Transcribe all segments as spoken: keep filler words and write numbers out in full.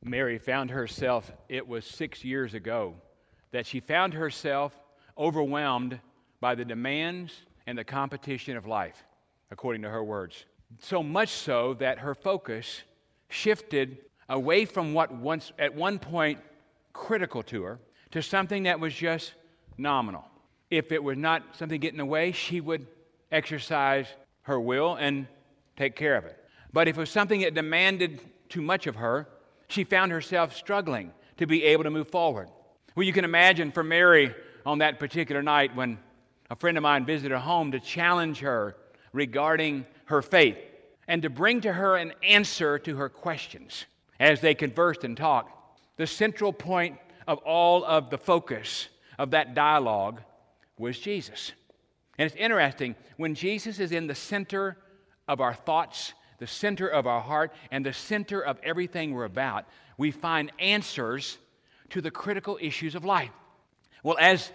Mary found herself, it was six years ago, that she found herself overwhelmed by the demands and the competition of life, according to her words. So much so that her focus shifted away from what once, at one point, critical to her, to something that was just nominal. If it was not something getting in the way, she would exercise her will and take care of it. But if it was something that demanded too much of her, she found herself struggling to be able to move forward. Well, you can imagine for Mary on that particular night when a friend of mine visited her home to challenge her regarding her faith and to bring to her an answer to her questions as they conversed and talked. The central point of all of the focus of that dialogue was Jesus. And it's interesting, when Jesus is in the center of our thoughts, the center of our heart, and the center of everything we're about, we find answers to the critical issues of life. Well, as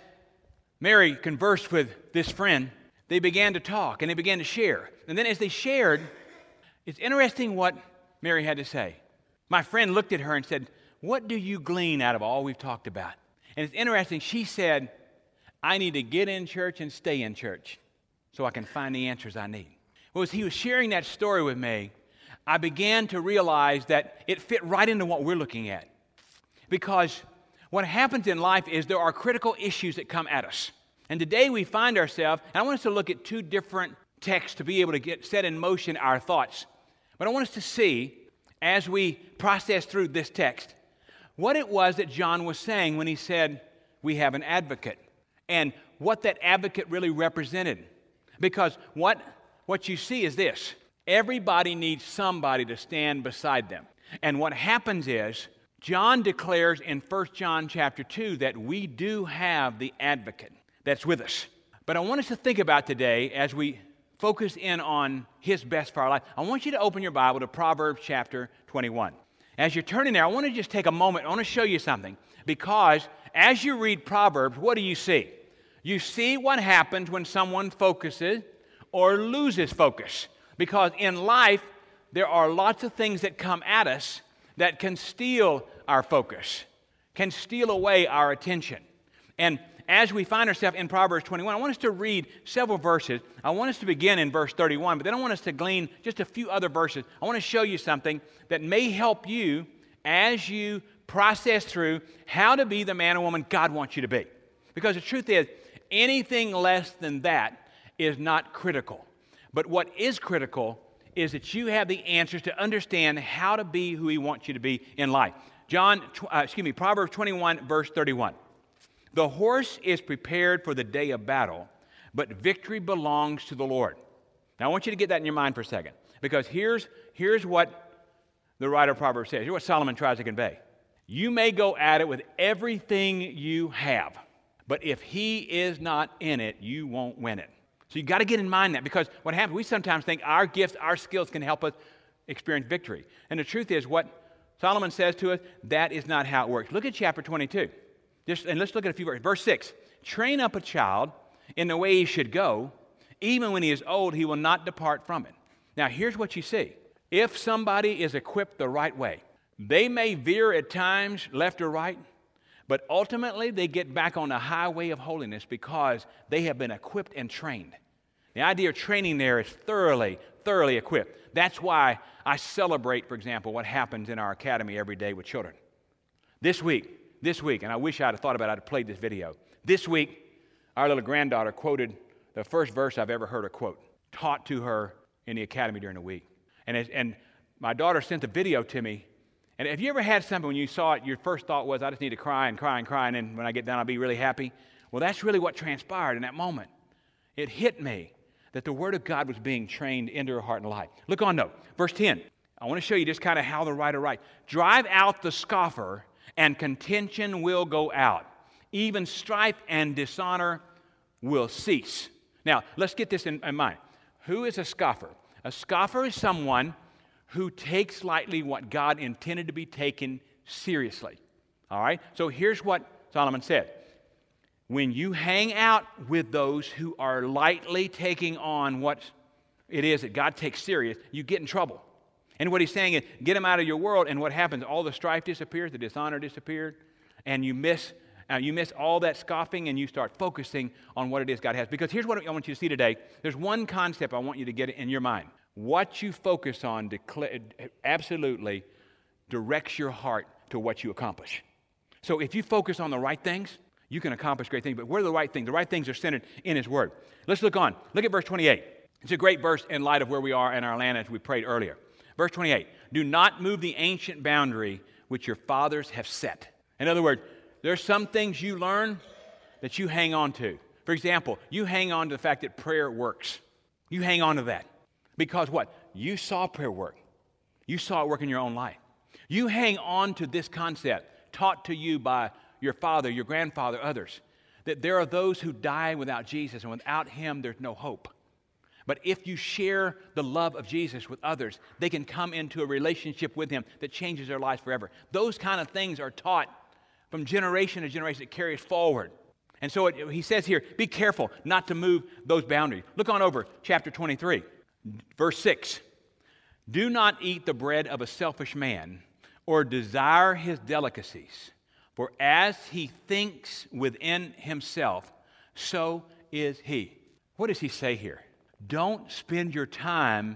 Mary conversed with this friend, they began to talk and they began to share. And then as they shared, it's interesting what Mary had to say. My friend looked at her and said, "What do you glean out of all we've talked about?" And it's interesting, she said, "I need to get in church and stay in church so I can find the answers I need." Well, as he was sharing that story with me, I began to realize that it fit right into what we're looking at. Because what happens in life is there are critical issues that come at us. And today we find ourselves, and I want us to look at two different texts to be able to get set in motion our thoughts. But I want us to see, as we process through this text, what it was that John was saying when he said, we have an advocate, and what that advocate really represented. Because what, what you see is this: everybody needs somebody to stand beside them. And what happens is, John declares in First John chapter two that we do have the advocate that's with us. But I want us to think about today, as we focus in on his best for our life, I want you to open your Bible to Proverbs chapter twenty-one. As you're turning there, I want to just take a moment. I want to show you something. Because as you read Proverbs, what do you see? You see what happens when someone focuses or loses focus. Because in life, there are lots of things that come at us that can steal our focus, can steal away our attention. And as we find ourselves in Proverbs twenty-one, I want us to read several verses. I want us to begin in verse thirty-one, but then I want us to glean just a few other verses. I want to show you something that may help you as you process through how to be the man or woman God wants you to be. Because the truth is, anything less than that is not critical. But what is critical is that you have the answers to understand how to be who He wants you to be in life. John, uh, excuse me, Proverbs twenty-one, verse thirty-one. The horse is prepared for the day of battle, but victory belongs to the Lord. Now, I want you to get that in your mind for a second, because here's, here's what the writer of Proverbs says. Here's what Solomon tries to convey. You may go at it with everything you have, but if He is not in it, you won't win it. So you've got to get in mind that, because what happens, we sometimes think our gifts, our skills can help us experience victory. And the truth is, what Solomon says to us, that is not how it works. Look at chapter twenty-two. Just, and let's look at a few verses. Verse six, train up a child in the way he should go. Even when he is old, he will not depart from it. Now, here's what you see. If somebody is equipped the right way, they may veer at times left or right, but ultimately they get back on the highway of holiness because they have been equipped and trained. The idea of training there is thoroughly, thoroughly equipped. That's why I celebrate, for example, what happens in our academy every day with children. This week, This week, and I wish I'd have thought about it, I'd have played this video. This week, our little granddaughter quoted the first verse I've ever heard her quote, taught to her in the academy during the week. And, as, and my daughter sent the video to me. And have you ever had something when you saw it, your first thought was, I just need to cry and cry and cry, and then when I get done, I'll be really happy? Well, that's really what transpired in that moment. It hit me that the Word of God was being trained into her heart and life. Look on, though. Verse ten. I want to show you just kind of how the writer writes. Drive out the scoffer, and contention will go out. Even strife and dishonor will cease. Now, let's get this in, in mind. Who is a scoffer? A scoffer is someone who takes lightly what God intended to be taken seriously. All right? So here's what Solomon said. When you hang out with those who are lightly taking on what it is that God takes serious, you get in trouble. And what he's saying is, get them out of your world, and what happens? All the strife disappears, the dishonor disappeared, and you miss uh, you miss all that scoffing, and you start focusing on what it is God has. Because here's what I want you to see today. There's one concept I want you to get in your mind. What you focus on decla- absolutely directs your heart to what you accomplish. So if you focus on the right things, you can accomplish great things. But what are the right things? The right things are centered in His Word. Let's look on. Look at verse twenty-eight. It's a great verse in light of where we are in our land as we prayed earlier. Verse twenty-eight. Do not move the ancient boundary which your fathers have set. In other words, there are some things you learn that you hang on to. For example, you hang on to the fact that prayer works. You hang on to that. Because what? You saw prayer work. You saw it work in your own life. You hang on to this concept taught to you by your father, your grandfather, others, that there are those who die without Jesus, and without Him there's no hope. But if you share the love of Jesus with others, they can come into a relationship with Him that changes their lives forever. Those kind of things are taught from generation to generation that carries forward. And so it, he says here, be careful not to move those boundaries. Look on over chapter twenty-three, verse six. Do not eat the bread of a selfish man or desire his delicacies, for as he thinks within himself, so is he. What does he say here? Don't spend your time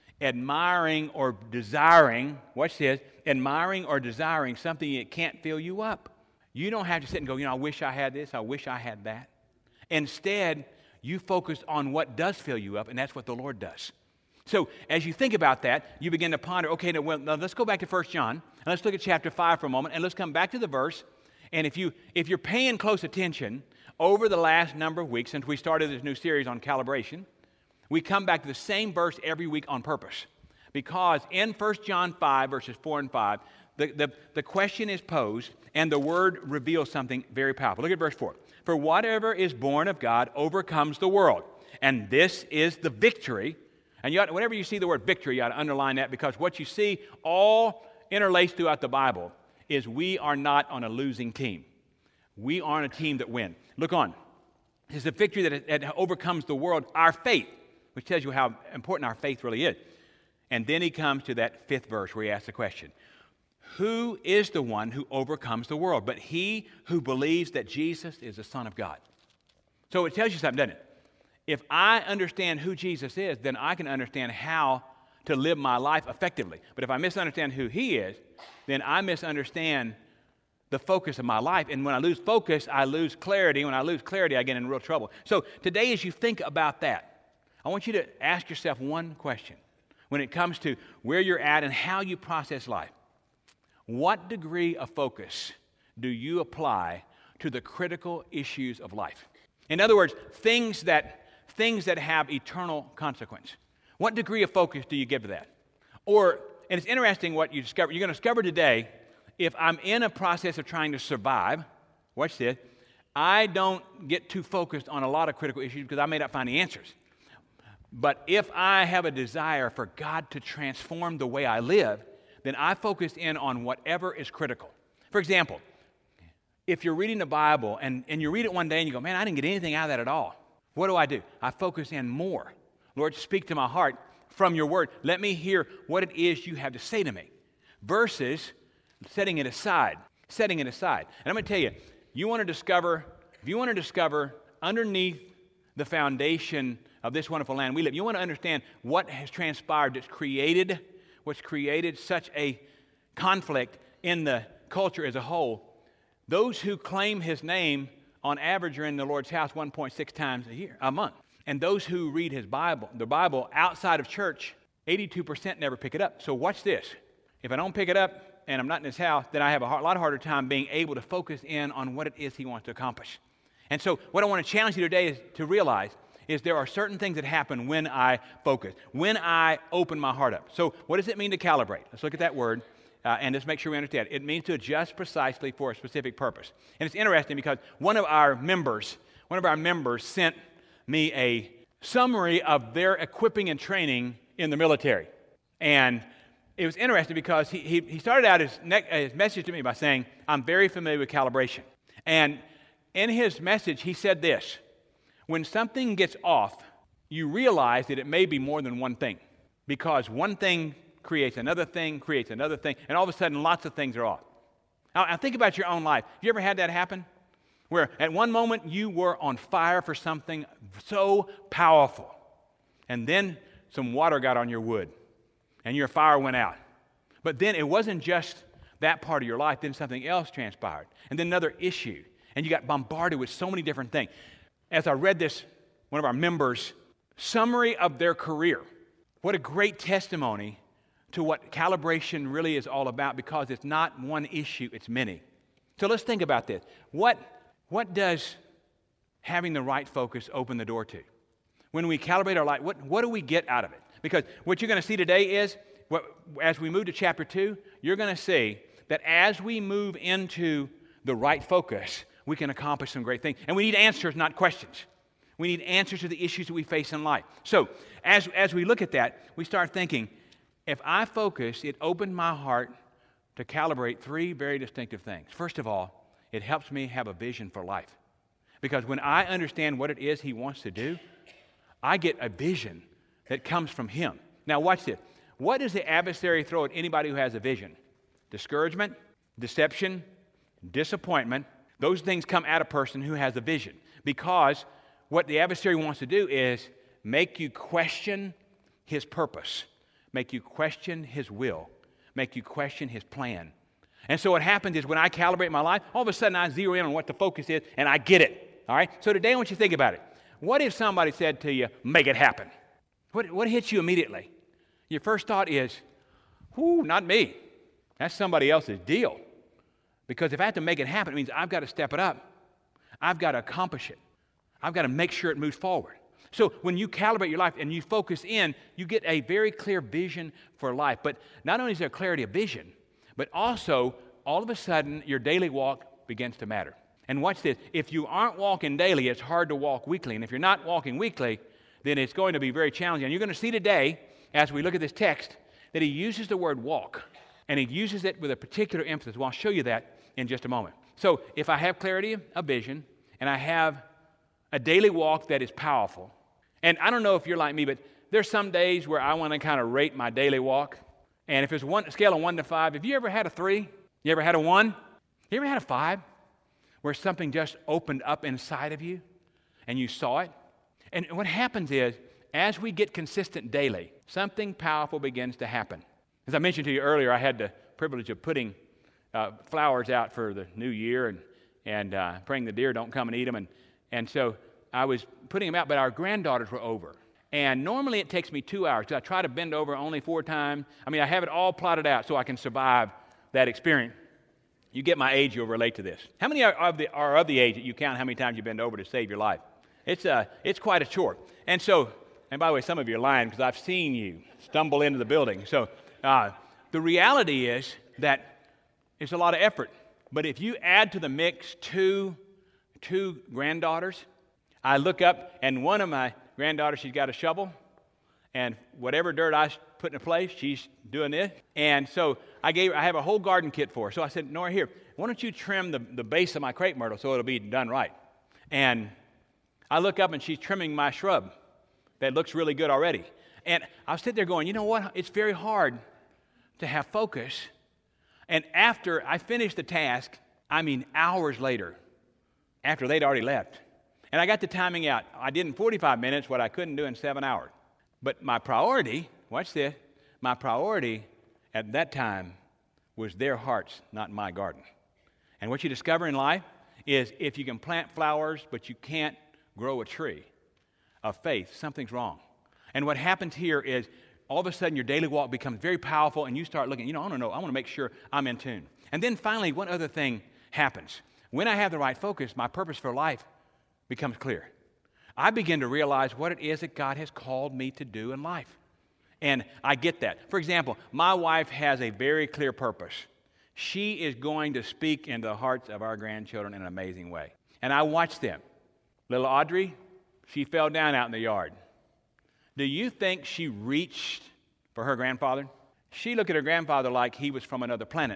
admiring or desiring, watch this, admiring or desiring something that can't fill you up. You don't have to sit and go, you know, I wish I had this, I wish I had that. Instead, you focus on what does fill you up, and that's what the Lord does. So as you think about that, you begin to ponder, okay, now, well, now let's go back to First John, and let's look at chapter five for a moment, and let's come back to the verse. And if, you, if you're paying close attention over the last number of weeks since we started this new series on calibration, we come back to the same verse every week on purpose. Because in First John five, verses four and five, the, the, the question is posed, and the Word reveals something very powerful. Look at verse four. For whatever is born of God overcomes the world, and this is the victory. And you ought, whenever you see the word victory, you ought to underline that, because what you see all interlaced throughout the Bible is we are not on a losing team. We are on a team that wins. Look on. It's the victory that, that overcomes the world, our faith, which tells you how important our faith really is. And then he comes to that fifth verse where he asks the question, who is the one who overcomes the world? But he who believes that Jesus is the Son of God. So it tells you something, doesn't it? If I understand who Jesus is, then I can understand how to live my life effectively. But if I misunderstand who He is, then I misunderstand the focus of my life. And when I lose focus, I lose clarity. When I lose clarity, I get in real trouble. So today, as you think about that, I want you to ask yourself one question when it comes to where you're at and how you process life. What degree of focus do you apply to the critical issues of life? In other words, things that things that have eternal consequence. What degree of focus do you give to that? Or, and it's interesting what you discover. You're going to discover today, if I'm in a process of trying to survive, watch this, I don't get too focused on a lot of critical issues because I may not find the answers. But if I have a desire for God to transform the way I live, then I focus in on whatever is critical. For example, if you're reading the Bible and, and you read it one day and you go, man, I didn't get anything out of that at all. What do I do? I focus in more. Lord, speak to my heart from your word. Let me hear what it is you have to say to me. Versus setting it aside. Setting it aside. And I'm going to tell you, you want to discover, if you want to discover underneath the foundation of this wonderful land we live, you want to understand what has transpired that's created, what's created such a conflict in the culture as a whole. Those who claim His name on average are in the Lord's house one point six times a year, a month. And those who read His Bible, the Bible outside of church, eighty-two percent never pick it up. So watch this. If I don't pick it up and I'm not in His house, then I have a lot harder time being able to focus in on what it is He wants to accomplish. And so what I want to challenge you today is to realize is there are certain things that happen when I focus, when I open my heart up. So what does it mean to calibrate? Let's look at that word. Uh, and let's make sure we understand. It means to adjust precisely for a specific purpose. And it's interesting because one of our members, one of our members sent me a summary of their equipping and training in the military. And it was interesting because he, he, he started out his, ne- his message to me by saying, I'm very familiar with calibration. And in his message, he said this, when something gets off, you realize that it may be more than one thing. Because one thing creates another thing, creates another thing, and all of a sudden lots of things are off. Now, now think about your own life. Have you ever had that happen? Where at one moment you were on fire for something so powerful, and then some water got on your wood, and your fire went out. But then it wasn't just that part of your life, then something else transpired, and then another issue, and you got bombarded with so many different things. As I read this, one of our members' summary of their career, what a great testimony to what calibration really is all about, because it's not one issue, it's many. So let's think about this. What, what does having the right focus open the door to? When we calibrate our life, what, what do we get out of it? Because what you're going to see today is, what, as we move to chapter two, you're going to see that as we move into the right focus, we can accomplish some great things. And we need answers, not questions. We need answers to the issues that we face in life. So as, as we look at that, we start thinking, if I focus, it opened my heart to calibrate three very distinctive things. First of all, it helps me have a vision for life. Because when I understand what it is He wants to do, I get a vision that comes from Him. Now watch this. What does the adversary throw at anybody who has a vision? Discouragement, deception, disappointment. Those things come at a person who has a vision. Because what the adversary wants to do is make you question his purpose, make you question his will, make you question his plan. And so what happens is when I calibrate my life, all of a sudden I zero in on what the focus is and I get it. All right? So today I want you to think about it. What if somebody said to you, make it happen? What, what hits you immediately? Your first thought is, whoo, not me. That's somebody else's deal. Because if I have to make it happen, it means I've got to step it up. I've got to accomplish it. I've got to make sure it moves forward. So when you calibrate your life and you focus in, you get a very clear vision for life. But not only is there clarity of vision, but also all of a sudden your daily walk begins to matter. And watch this. If you aren't walking daily, it's hard to walk weekly. And if you're not walking weekly, then it's going to be very challenging. And you're going to see today, as we look at this text, that he uses the word walk. And he uses it with a particular emphasis. Well, I'll show you that in just a moment. So if I have clarity of vision, and I have a daily walk that is powerful, and I don't know if you're like me, but there's some days where I want to kind of rate my daily walk. And if it's one scale of one to five, have you ever had a three? You ever had a one? You ever had a five? Where something just opened up inside of you and you saw it? And what happens is, as we get consistent daily, something powerful begins to happen. As I mentioned to you earlier, I had the privilege of putting uh, flowers out for the new year and, and uh, praying the deer don't come and eat them. And, and so I was putting them out, but our granddaughters were over. And normally it takes me two hours. I try to bend over only four times. I mean, I have it all plotted out so I can survive that experience. You get my age, you'll relate to this. How many are of the, are of the age that you count how many times you bend over to save your life? It's, uh, it's quite a chore. And so, and by the way, some of you are lying because I've seen you stumble into the building. So uh, the reality is that it's a lot of effort. But if you add to the mix two, two granddaughters, I look up and one of my granddaughters, she's got a shovel. And whatever dirt I put in place, she's doing this. And so I gave I have a whole garden kit for her. So I said, Nora, here, why don't you trim the, the base of my crepe myrtle so it'll be done right? And I look up and she's trimming my shrub that looks really good already. And I was sitting there going, you know what? It's very hard to have focus. And after I finished the task, I mean hours later, after they'd already left, and I got the timing out. I did in forty-five minutes what I couldn't do in seven hours. But my priority, watch this, my priority at that time was their hearts, not my garden. And what you discover in life is if you can plant flowers, but you can't grow a tree of faith, something's wrong. And what happens here is all of a sudden your daily walk becomes very powerful and you start looking, you know, I don't know, I want to make sure I'm in tune. And then finally, one other thing happens. When I have the right focus, my purpose for life becomes clear. I begin to realize what it is that God has called me to do in life. And I get that. For example, my wife has a very clear purpose. She is going to speak into the hearts of our grandchildren in an amazing way. And I watch them. Little Audrey, she fell down out in the yard. Do you think she reached for her grandfather? She looked at her grandfather like he was from another planet.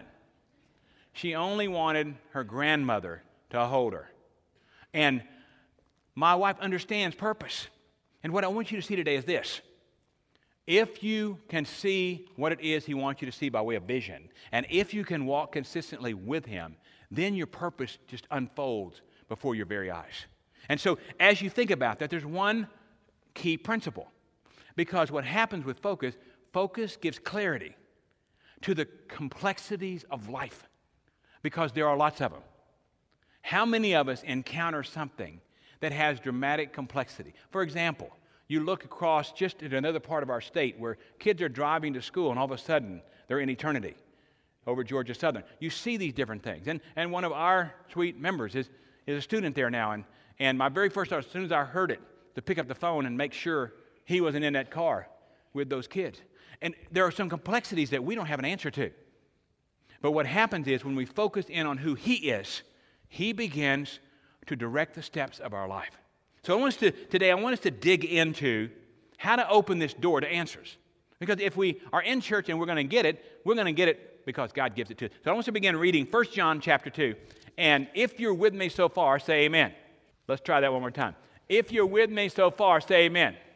She only wanted her grandmother to hold her. And my wife understands purpose. And what I want you to see today is this. If you can see what it is he wants you to see by way of vision, and if you can walk consistently with him, then your purpose just unfolds before your very eyes. And so as you think about that, there's one key principle. Because what happens with focus, focus gives clarity to the complexities of life. Because there are lots of them. How many of us encounter something that has dramatic complexity? For example, you look across just at another part of our state where kids are driving to school and all of a sudden they're in eternity over Georgia Southern. You see these different things. And, and one of our sweet members is, is a student there now. And, and my very first thought, as soon as I heard it, to pick up the phone and make sure he wasn't in that car with those kids. And there are some complexities that we don't have an answer to. But what happens is when we focus in on who he is, he begins to direct the steps of our life. So I want us to, today I want us to dig into how to open this door to answers. Because if we are in church and we're going to get it, we're going to get it because God gives it to us. So I want us to begin reading First John chapter two. And if you're with me so far, say amen. Let's try that one more time. If you're with me so far, say amen. Amen.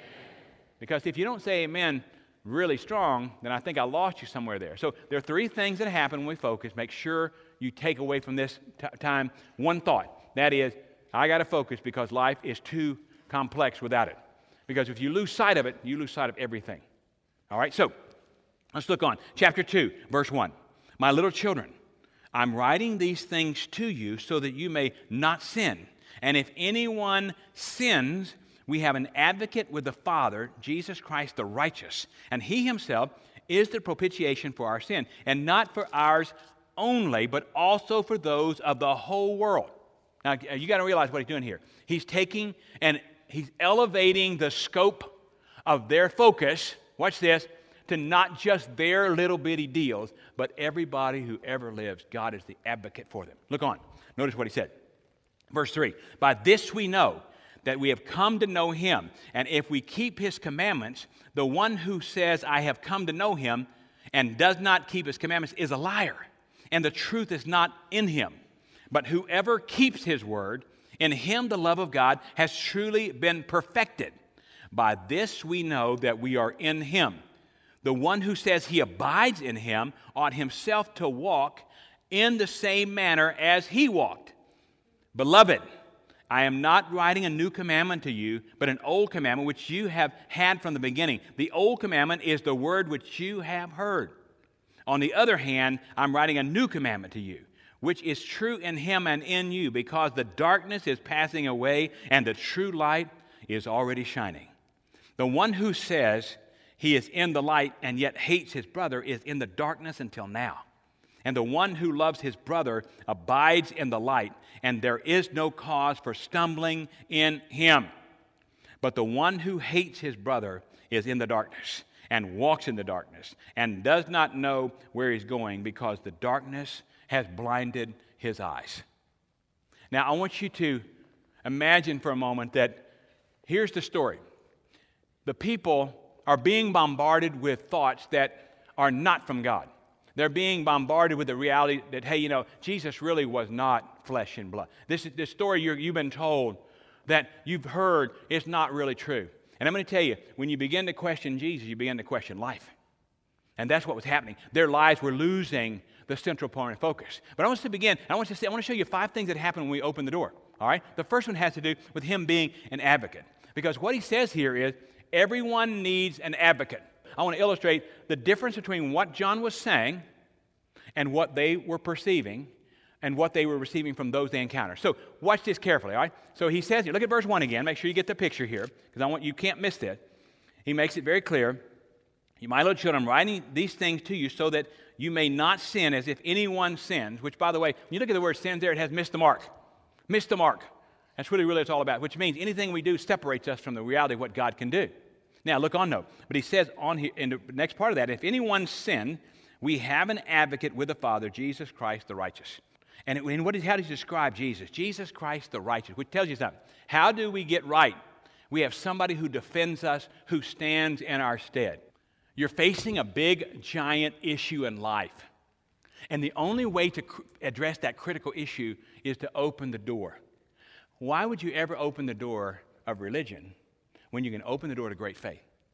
Because if you don't say amen really strong, then I think I lost you somewhere there. So there are three things that happen when we focus. Make sure you take away from this t- time one thought. That is, I got to focus because life is too complex without it. Because if you lose sight of it, you lose sight of everything. All right, so let's look on. Chapter two, verse one. My little children, I'm writing these things to you so that you may not sin. And if anyone sins, we have an advocate with the Father, Jesus Christ the righteous. And he himself is the propitiation for our sin. And not for ours only, but also for those of the whole world. Now, you got to realize what he's doing here. He's taking and he's elevating the scope of their focus, watch this, to not just their little bitty deals, but everybody who ever lives. God is the advocate for them. Look on. Notice what he said. Verse three, by this we know that we have come to know him, and if we keep his commandments, the one who says, I have come to know him, and does not keep his commandments is a liar, and the truth is not in him. But whoever keeps his word, in him the love of God has truly been perfected. By this we know that we are in him. The one who says he abides in him ought himself to walk in the same manner as he walked. Beloved, I am not writing a new commandment to you, but an old commandment which you have had from the beginning. The old commandment is the word which you have heard. On the other hand, I'm writing a new commandment to you, which is true in him and in you, because the darkness is passing away and the true light is already shining. The one who says he is in the light and yet hates his brother is in the darkness until now. And the one who loves his brother abides in the light, and there is no cause for stumbling in him. But the one who hates his brother is in the darkness and walks in the darkness and does not know where he's going because the darkness has blinded his eyes. Now, I want you to imagine for a moment that here's the story. The people are being bombarded with thoughts that are not from God. They're being bombarded with the reality that, hey, you know, Jesus really was not flesh and blood. This, this story you're, you've been told that you've heard is not really true. And I'm going to tell you, when you begin to question Jesus, you begin to question life. And that's what was happening. Their lives were losing the central point of focus. But I want us to begin. I want, to say, I want to show you five things that happen when we open the door. All right? The first one has to do with him being an advocate. Because what he says here is, everyone needs an advocate. I want to illustrate the difference between what John was saying and what they were perceiving and what they were receiving from those they encountered. So watch this carefully, all right? So he says here, look at verse one again. Make sure you get the picture here, because I want you can't miss this. He makes it very clear. My little children, I'm writing these things to you so that you may not sin as if anyone sins, which, by the way, when you look at the word sins there, it has missed the mark. Missed the mark. That's really, really what it's all about, which means anything we do separates us from the reality of what God can do. Now, look on though. But he says on here, in the next part of that, if anyone sin, we have an advocate with the Father, Jesus Christ the righteous. And, it, and what is, how does he describe Jesus? Jesus Christ the righteous, which tells you something. How do we get right? We have somebody who defends us, who stands in our stead. You're facing a big, giant issue in life. And the only way to cr- address that critical issue is to open the door. Why would you ever open the door of religion when you can open the door to great faith?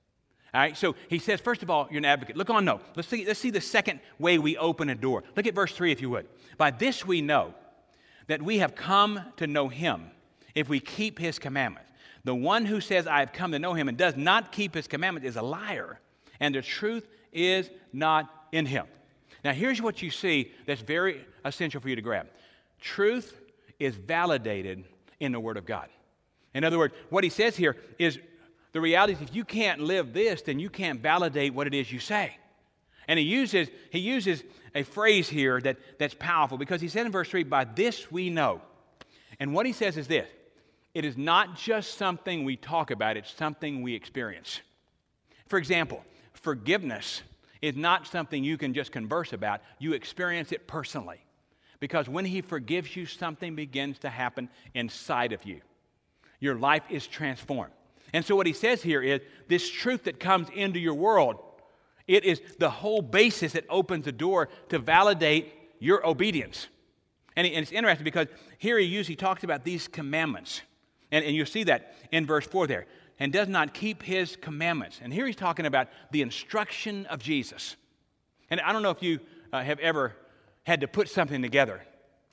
All right, so he says, first of all, you're an advocate. Look on, no. Let's see, let's see the second way we open a door. Look at verse three, if you would. By this we know that we have come to know him if we keep his commandments. The one who says, I have come to know him and does not keep his commandments is a liar, and the truth is not in him. Now, here's what you see that's very essential for you to grab. Truth is validated in the Word of God. In other words, what he says here is the reality is if you can't live this, then you can't validate what it is you say. And he uses, he uses a phrase here that, that's powerful because he said in verse three, by this we know. And what he says is this, it is not just something we talk about, it's something we experience. For example, forgiveness is not something you can just converse about, you experience it personally. Because when he forgives you, something begins to happen inside of you. Your life is transformed. And so what he says here is this truth that comes into your world, it is the whole basis that opens the door to validate your obedience. And, and it's interesting because here he usually talks about these commandments. And, and you'll see that in verse four there. And does not keep his commandments. And here he's talking about the instruction of Jesus. And I don't know if you uh, have ever had to put something together.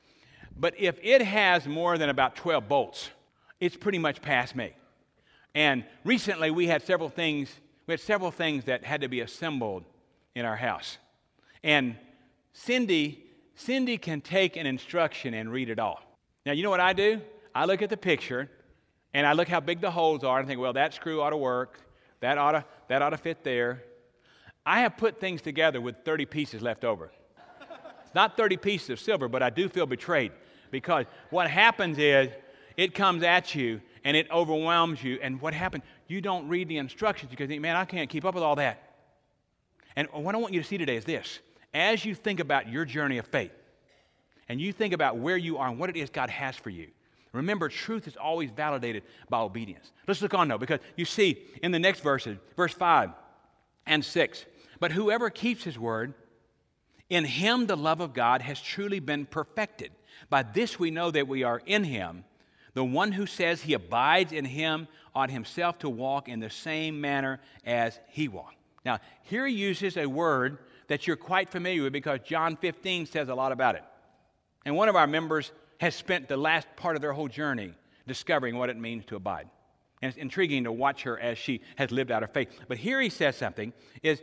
But if it has more than about twelve bolts, it's pretty much past me. And recently we had several things, we had several things that had to be assembled in our house. And Cindy, Cindy can take an instruction and read it all. Now, you know what I do? I look at the picture and I look how big the holes are and think, well, that screw ought to work. That ought to, that ought to fit there. I have put things together with thirty pieces left over. It's not thirty pieces of silver, but I do feel betrayed because what happens is it comes at you and it overwhelms you. And what happens? You don't read the instructions because you think, man, I can't keep up with all that. And what I want you to see today is this. As you think about your journey of faith and you think about where you are and what it is God has for you, remember, truth is always validated by obedience. Let's look on, though, because you see in the next verses, verse five and six, but whoever keeps his word, in him the love of God has truly been perfected. By this we know that we are in him. The one who says he abides in him ought himself to walk in the same manner as he walked. Now, here he uses a word that you're quite familiar with because John fifteen says a lot about it. And one of our members has spent the last part of their whole journey discovering what it means to abide. And it's intriguing to watch her as she has lived out her faith. But here he says something, is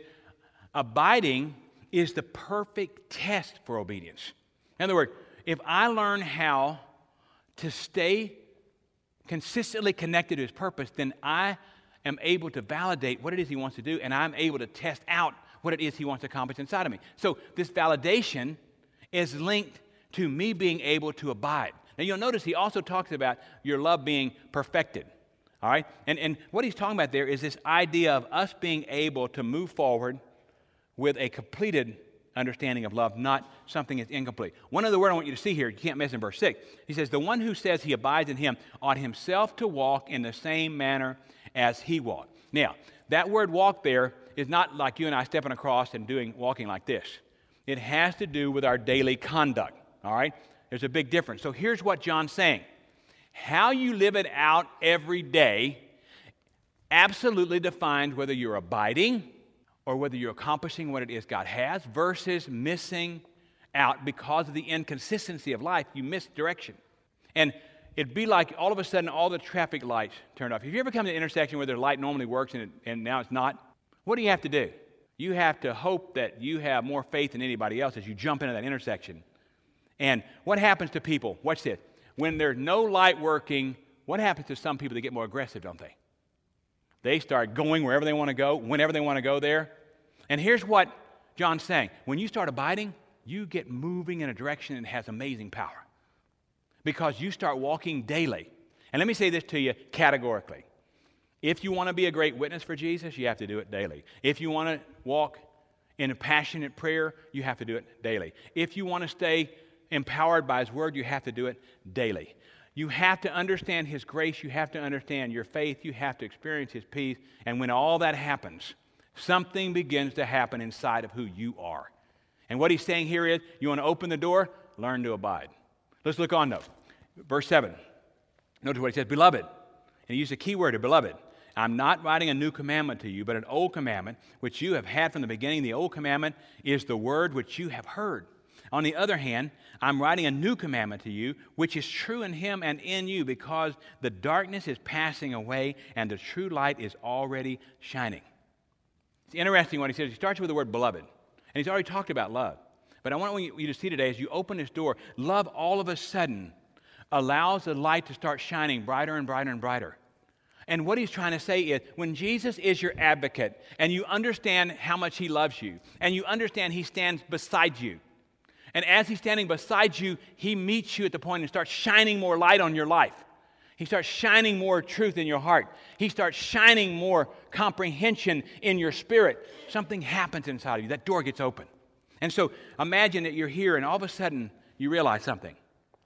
abiding is the perfect test for obedience. In other words, if I learn how to stay consistently connected to his purpose, then I am able to validate what it is he wants to do, and I'm able to test out what it is he wants to accomplish inside of me. So this validation is linked to me being able to abide. Now you'll notice he also talks about your love being perfected. All right? And, and what he's talking about there is this idea of us being able to move forward with a completed understanding of love, not something that's incomplete. One other word I want you to see here, you can't miss in verse six. He says, the one who says he abides in him ought himself to walk in the same manner as he walked. Now, that word walk there is not like you and I stepping across and doing walking like this. It has to do with our daily conduct. All right? There's a big difference. So here's what John's saying. How you live it out every day absolutely defines whether you're abiding or whether you're accomplishing what it is God has versus missing out because of the inconsistency of life. You miss direction. And it'd be like all of a sudden all the traffic lights turned off. Have you ever come to an intersection where the light normally works and, it, and now it's not? What do you have to do? You have to hope that you have more faith than anybody else as you jump into that intersection. And what happens to people? Watch this. When there's no light working, what happens to some people that get more aggressive, don't they? They start going wherever they want to go, whenever they want to go there. And here's what John's saying. When you start abiding, you get moving in a direction that has amazing power. Because you start walking daily. And let me say this to you categorically. If you want to be a great witness for Jesus, you have to do it daily. If you want to walk in a passionate prayer, you have to do it daily. If you want to stay empowered by his word, you have to do it daily. You have to understand his grace. You have to understand your faith. You have to experience his peace. And when all that happens, something begins to happen inside of who you are. And what he's saying here is, you want to open the door? Learn to abide. Let's look on, though. Verse seven. Notice what he says, beloved. And he used a key word, beloved. I'm not writing a new commandment to you, but an old commandment, which you have had from the beginning. The old commandment is the word which you have heard. On the other hand, I'm writing a new commandment to you, which is true in him and in you, because the darkness is passing away and the true light is already shining. It's interesting what he says. He starts with the word beloved, and he's already talked about love. But I want you to see today, as you open this door, love all of a sudden allows the light to start shining brighter and brighter and brighter. And what he's trying to say is, when Jesus is your advocate, and you understand how much he loves you, and you understand he stands beside you, and as he's standing beside you, he meets you at the point and starts shining more light on your life. He starts shining more truth in your heart. He starts shining more comprehension in your spirit. Something happens inside of you. That door gets open. And so imagine that you're here and all of a sudden you realize something.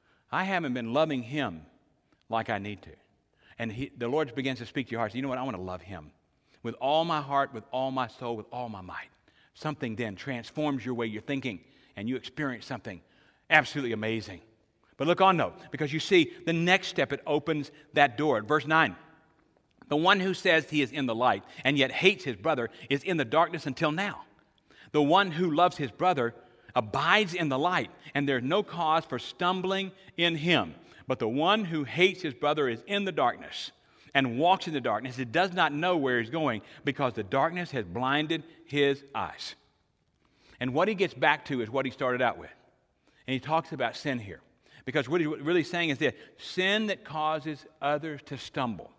I haven't been loving him like I need to. And he, the Lord begins to speak to your heart. So you know what? I want to love him with all my heart, with all my soul, with all my might. Something then transforms your way you're thinking, and you experience something absolutely amazing. But look on, though, because you see the next step, it opens that door. Verse nine, the one who says he is in the light and yet hates his brother is in the darkness until now. The one who loves his brother abides in the light, and there's no cause for stumbling in him. But the one who hates his brother is in the darkness and walks in the darkness. He does not know where he's going because the darkness has blinded his eyes. And what he gets back to is what he started out with. And he talks about sin here. Because what he's really saying is that sin that causes others to stumble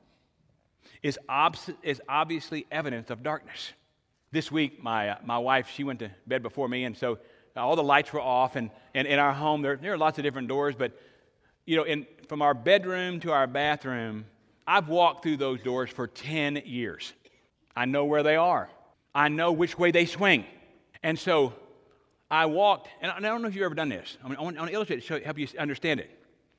is, obs- is obviously evidence of darkness. This week, my uh, my wife, she went to bed before me, and so all the lights were off. And, and in our home, there, there are lots of different doors, but you know, in, from our bedroom to our bathroom, I've walked through those doors for ten years. I know where they are. I know which way they swing. And so I walked, and I don't know if you've ever done this. I mean, I want, I want to illustrate it to show, help you understand it.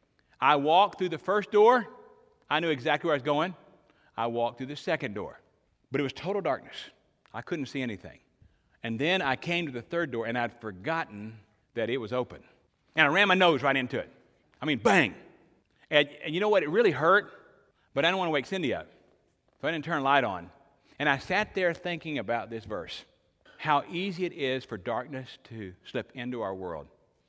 I walked through the first door. I knew exactly where I was going. I walked through the second door. But it was total darkness. I couldn't see anything. And then I came to the third door, and I'd forgotten that it was open. And I ran my nose right into it. I mean, bang. And, and you know what? It really hurt, but I didn't want to wake Cindy up. So I didn't turn the light on. And I sat there thinking about this verse. How easy it is for darkness to slip into our world.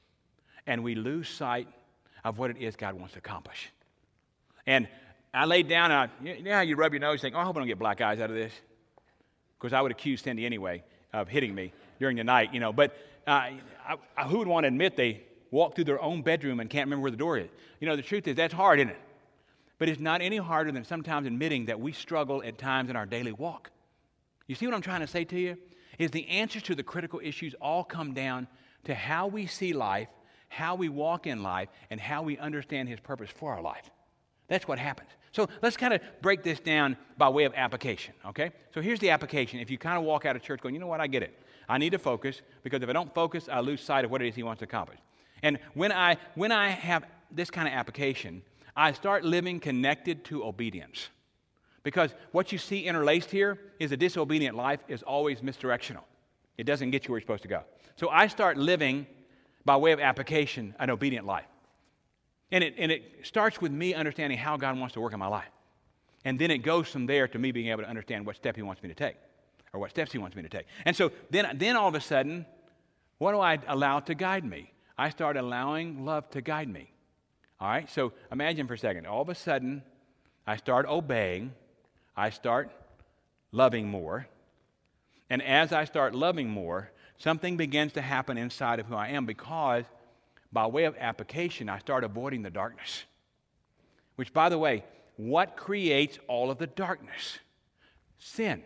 And we lose sight of what it is God wants to accomplish. And I laid down, and I, you know how you rub your nose, think, oh, I hope I don't get black eyes out of this? Because I would accuse Cindy anyway of hitting me during the night, you know. But uh, I, I, who would want to admit they walk through their own bedroom and can't remember where the door is? You know, the truth is, that's hard, isn't it? But it's not any harder than sometimes admitting that we struggle at times in our daily walk. You see what I'm trying to say to you? Is the answers to the critical issues all come down to how we see life, how we walk in life, and how we understand his purpose for our life. That's what happens. So let's kind of break this down by way of application, okay? So here's the application. If you kind of walk out of church going, you know what, I get it. I need to focus, because if I don't focus, I lose sight of what it is he wants to accomplish. And when I when I have this kind of application, I start living connected to obedience. Because what you see interlaced here is a disobedient life is always misdirectional. It doesn't get you where you're supposed to go. So I start living, by way of application, an obedient life. And it, and it starts with me understanding how God wants to work in my life. And then it goes from there to me being able to understand what step he wants me to take, or what steps he wants me to take. And so then, then all of a sudden, what do I allow to guide me? I start allowing love to guide me. All right? So imagine for a second. All of a sudden, I start obeying. I start loving more. And as I start loving more, something begins to happen inside of who I am, because by way of application, I start avoiding the darkness. Which, by the way, what creates all of the darkness? Sin.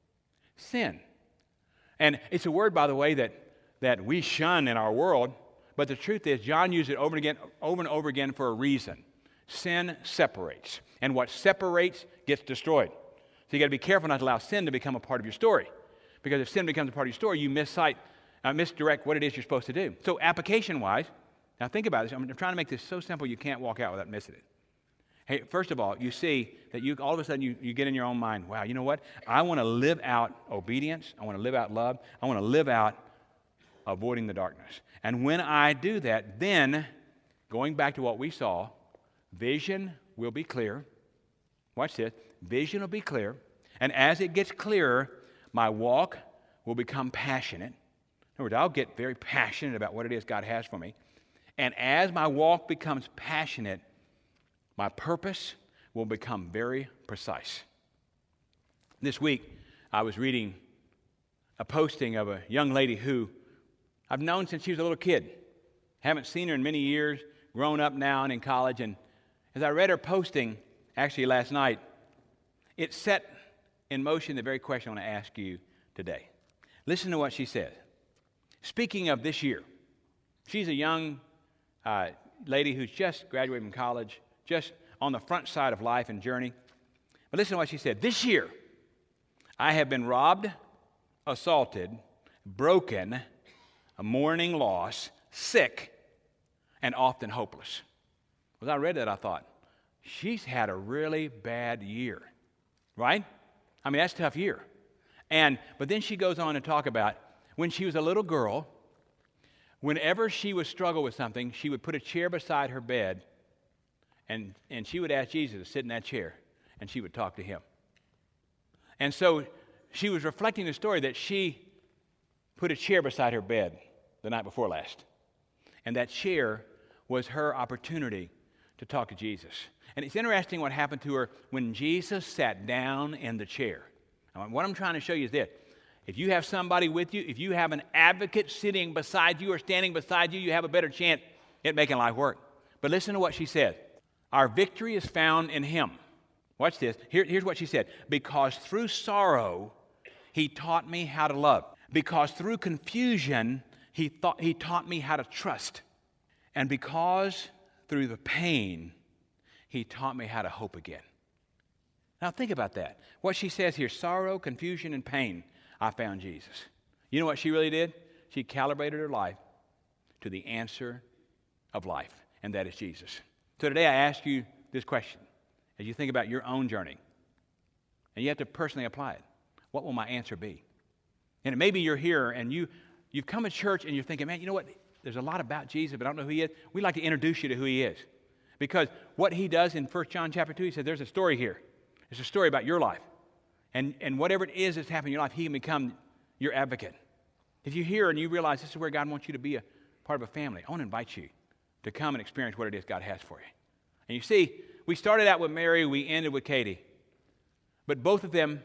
Sin. And it's a word, by the way, that, that we shun in our world, but the truth is, John used it over and again, over and over again for a reason. Sin separates. And what separates gets destroyed. So you got to be careful not to allow sin to become a part of your story. Because if sin becomes a part of your story, you missight, uh, misdirect what it is you're supposed to do. So application-wise, now think about this. I'm trying to make this so simple you can't walk out without missing it. Hey, first of all, you see that you all of a sudden you, you get in your own mind, wow, you know what? I want to live out obedience. I want to live out love. I want to live out avoiding the darkness. And when I do that, then, going back to what we saw, vision will be clear. Watch this. vision will be clear, and as it gets clearer, my walk will become passionate. In other words, I'll get very passionate about what it is God has for me. And as my walk becomes passionate, my purpose will become very precise. This week, I was reading a posting of a young lady who I've known since she was a little kid. Haven't seen her in many years, grown up now and in college. And as I read her posting, actually last night, it set in motion the very question I want to ask you today. Listen to what she said. Speaking of this year, she's a young uh, lady who's just graduated from college, just on the front side of life and journey. But listen to what she said. This year, I have been robbed, assaulted, broken, a mourning loss, sick, and often hopeless. As I read that, I thought, she's had a really bad year, right? I mean, that's a tough year. And but then she goes on to talk about when she was a little girl, whenever she would struggle with something, she would put a chair beside her bed, and, and she would ask Jesus to sit in that chair, and she would talk to him. And so she was reflecting the story that she put a chair beside her bed the night before last. And that chair was her opportunity to talk to Jesus. And it's interesting what happened to her when Jesus sat down in the chair. Now, what I'm trying to show you is this. If you have somebody with you, if you have an advocate sitting beside you or standing beside you, you have a better chance at making life work. But listen to what she said. Our victory is found in him. Watch this. Here, here's what she said. Because through sorrow, he taught me how to love. Because through confusion, he, thought, he taught me how to trust. And because through the pain, he taught me how to hope again. Now think about that. What she says here, sorrow, confusion, and pain, I found Jesus. You know what she really did? She calibrated her life to the answer of life, and that is Jesus. So today I ask you this question as you think about your own journey, and you have to personally apply it. What will my answer be? And it may be you're here and you, you've come to church and you're thinking, man, you know what? There's a lot about Jesus, but I don't know who he is. We'd like to introduce you to who he is. Because what he does in First John chapter two, he said, there's a story here. It's a story about your life. And, and whatever it is that's happening in your life, he can become your advocate. If you're here and you realize this is where God wants you to be a part of a family, I want to invite you to come and experience what it is God has for you. And you see, we started out with Mary, we ended with Katie. But both of them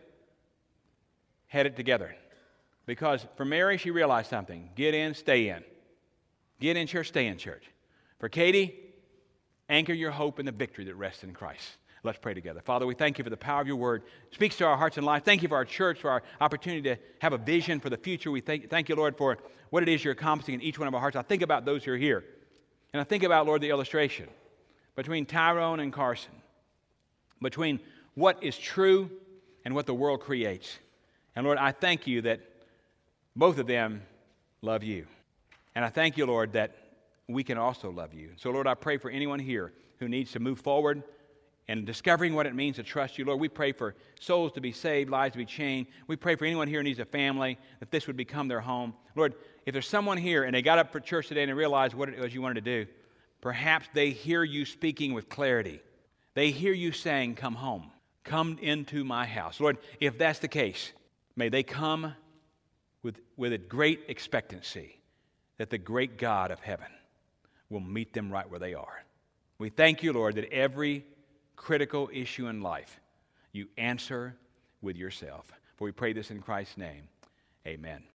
had it together. Because for Mary, she realized something. Get in, stay in. Get in church, stay in church. For Katie, anchor your hope in the victory that rests in Christ. Let's pray together. Father, we thank you for the power of your word. It speaks to our hearts and lives. Thank you for our church, for our opportunity to have a vision for the future. We thank, thank you, Lord, for what it is you're accomplishing in each one of our hearts. I think about those who are here. And I think about, Lord, the illustration between Tyrone and Carson, between what is true and what the world creates. And Lord, I thank you that both of them love you. And I thank you, Lord, that we can also love you. So, Lord, I pray for anyone here who needs to move forward and discovering what it means to trust you. Lord, we pray for souls to be saved, lives to be changed. We pray for anyone here who needs a family, that this would become their home. Lord, if there's someone here and they got up for church today and they realized what it was you wanted to do, perhaps they hear you speaking with clarity. They hear you saying, come home. Come into my house. Lord, if that's the case, may they come with, with a great expectancy that the great God of heaven will meet them right where they are. We thank you, Lord, that every critical issue in life you answer with yourself. For we pray this in Christ's name. Amen.